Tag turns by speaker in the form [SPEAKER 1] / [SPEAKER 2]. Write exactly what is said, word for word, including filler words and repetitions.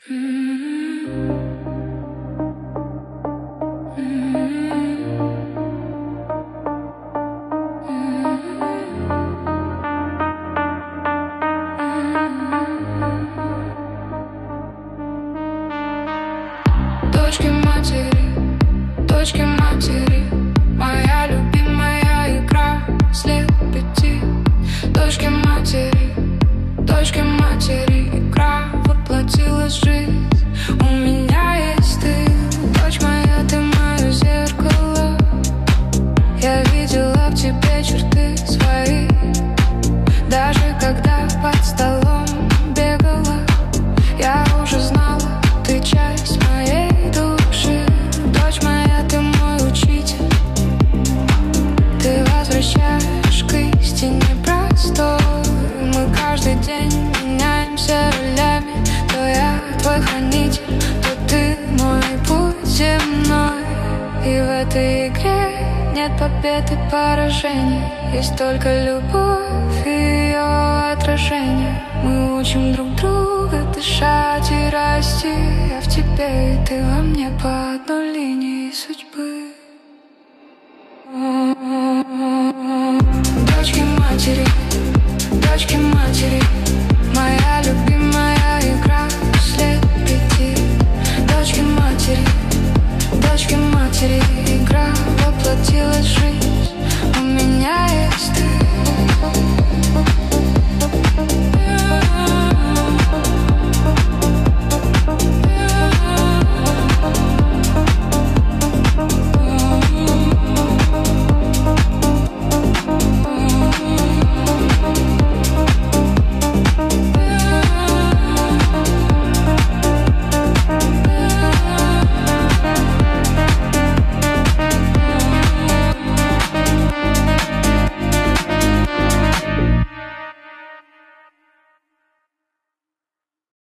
[SPEAKER 1] Дочки матери, дочки матери, моя любимая игра слепить. Дочки матери, дочки матери, игра воплотилась в жизнь. У меня есть ты, дочь моя, ты мое зеркало. Я видела в тебе черты свои, даже когда под столом бегала. Я уже знала, ты часть моей души. Дочь моя, ты мой учитель. Ты возвращаешь к истине простой. Мы каждый день меняемся ролями. То я твой хранитель, то ты мой путь земной. И в этой игре нет побед и поражений. Есть только любовь и ее отражение. Мы учим друг друга дышать и расти. Я в тебе, и ты во мне по одной линии судьбы.